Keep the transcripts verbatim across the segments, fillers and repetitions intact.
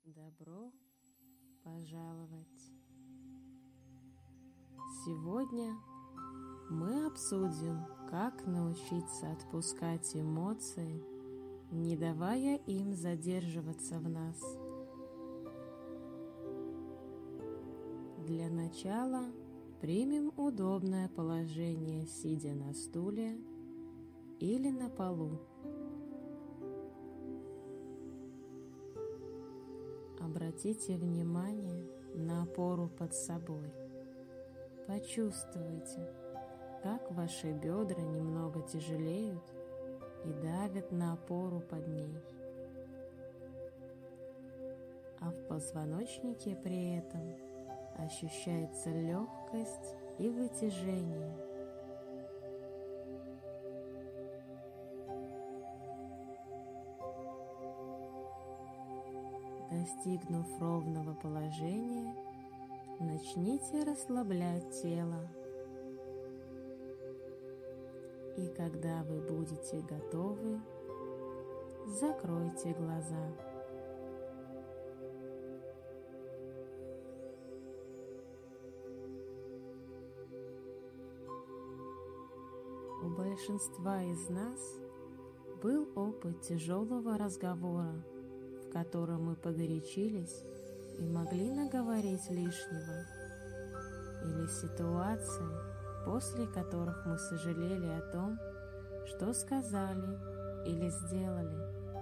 Добро пожаловать! Сегодня мы обсудим, как научиться отпускать эмоции, не давая им задерживаться в нас. Для начала примем удобное положение, сидя на стуле или на полу. Обратите внимание на опору под собой. Почувствуйте, как ваши бедра немного тяжелеют и давят на опору под ней, а в позвоночнике при этом ощущается легкость и вытяжение. Достигнув ровного положения, начните расслаблять тело. И когда вы будете готовы, закройте глаза. У большинства из нас был опыт тяжелого разговора, в котором мы погорячились и могли наговорить лишнего, или ситуации, после которых мы сожалели о том, что сказали или сделали.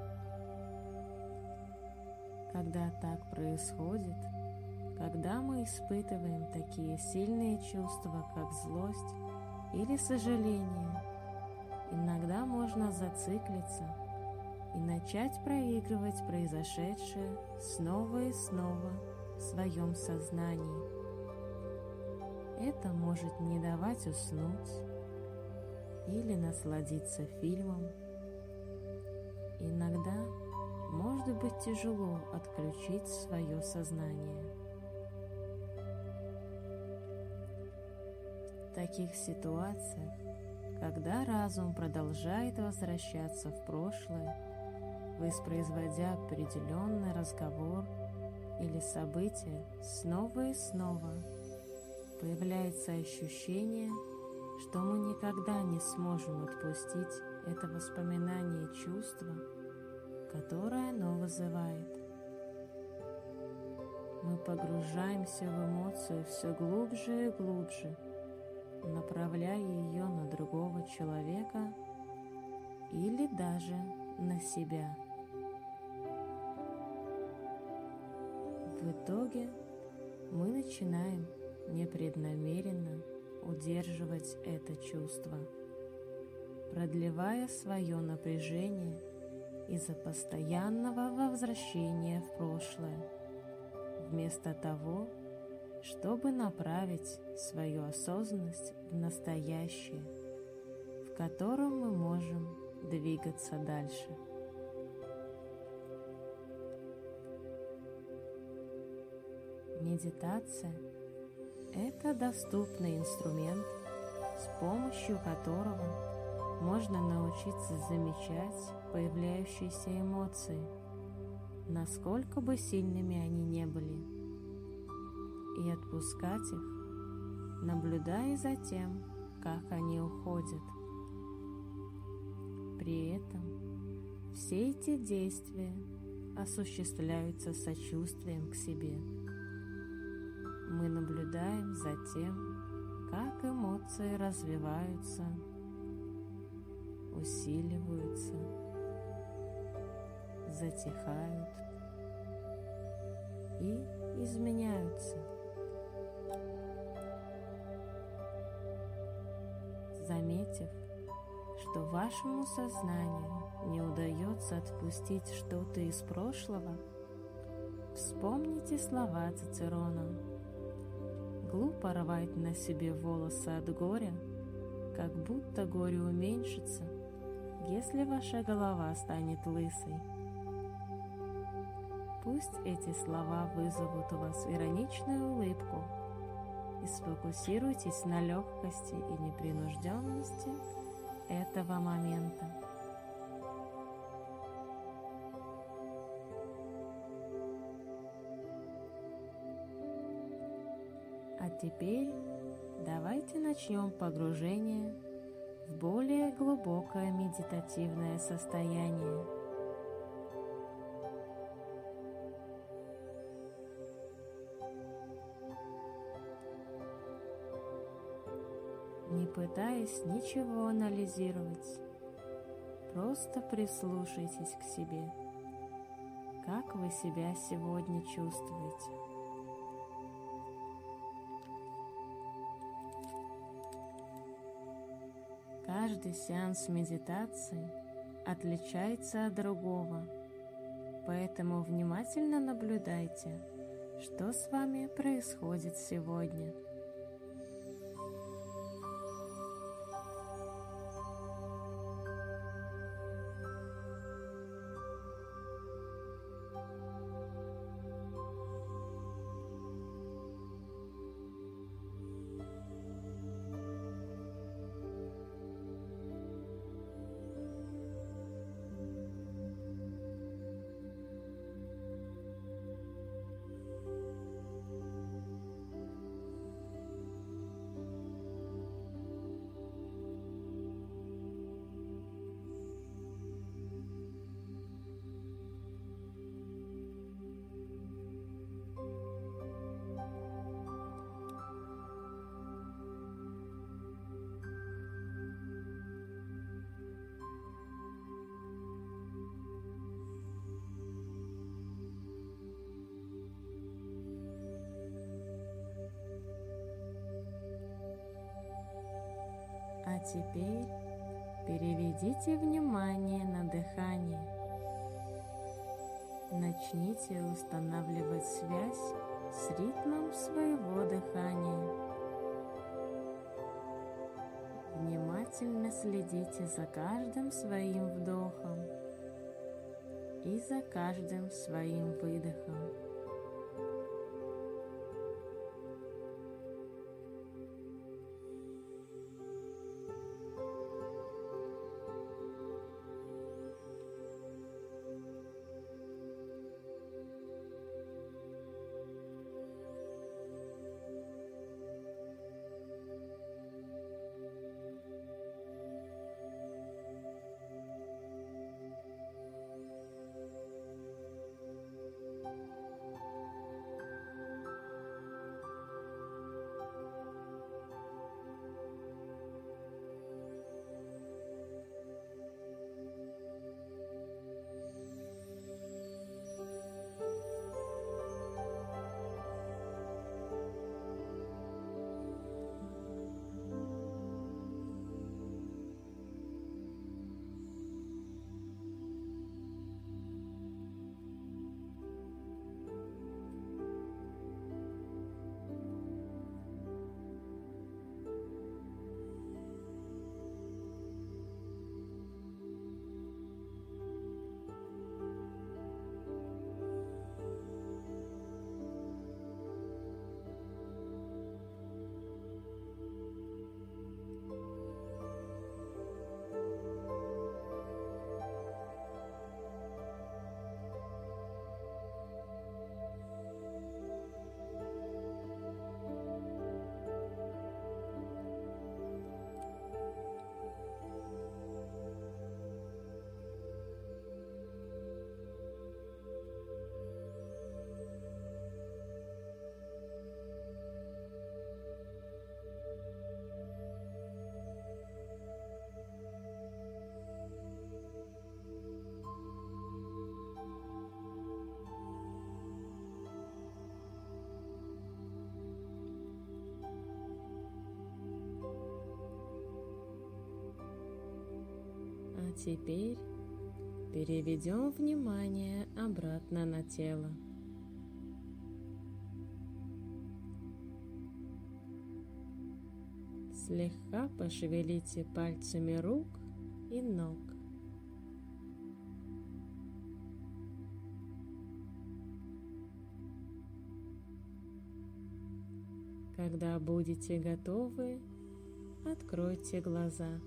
Когда так происходит, когда мы испытываем такие сильные чувства, как злость или сожаление, иногда можно зациклиться и начать проигрывать произошедшее снова и снова в своем сознании. Это может не давать уснуть или насладиться фильмом. Иногда может быть тяжело отключить свое сознание. В таких ситуациях, когда разум продолжает возвращаться в прошлое, воспроизводя определенный разговор или событие снова и снова, появляется ощущение, что мы никогда не сможем отпустить это воспоминание чувства, которое оно вызывает. Мы погружаемся в эмоцию все глубже и глубже, направляя ее на другого человека или даже на себя. В итоге мы начинаем непреднамеренно удерживать это чувство, продлевая свое напряжение из-за постоянного возвращения в прошлое, вместо того, чтобы направить свою осознанность в настоящее, в котором мы можем двигаться дальше. Медитация – это доступный инструмент, с помощью которого можно научиться замечать появляющиеся эмоции, насколько бы сильными они не были, и отпускать их, наблюдая за тем, как они уходят. При этом все эти действия осуществляются сочувствием к себе. Мы наблюдаем за тем, как эмоции развиваются, усиливаются, затихают и изменяются. Заметив, что вашему сознанию не удается отпустить что-то из прошлого, вспомните слова Цицерона: «Глупо рвать на себе волосы от горя, как будто горе уменьшится, если ваша голова станет лысой». Пусть эти слова вызовут у вас ироничную улыбку, и сфокусируйтесь на легкости и непринужденности этого момента. А теперь давайте начнем погружение в более глубокое медитативное состояние. Не пытаясь ничего анализировать, просто прислушайтесь к себе. Как вы себя сегодня чувствуете? Каждый сеанс медитации отличается от другого, поэтому внимательно наблюдайте, что с вами происходит сегодня. А теперь переведите внимание на дыхание. Начните устанавливать связь с ритмом своего дыхания. Внимательно следите за каждым своим вдохом и за каждым своим выдохом. А теперь переведем внимание обратно на тело. Слегка пошевелите пальцами рук и ног. Когда будете готовы, откройте глаза.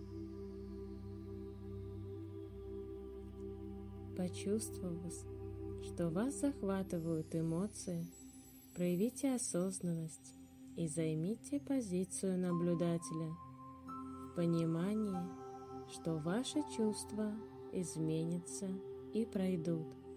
Почувствовав, что вас захватывают эмоции, проявите осознанность и займите позицию наблюдателя в понимании, что ваши чувства изменятся и пройдут.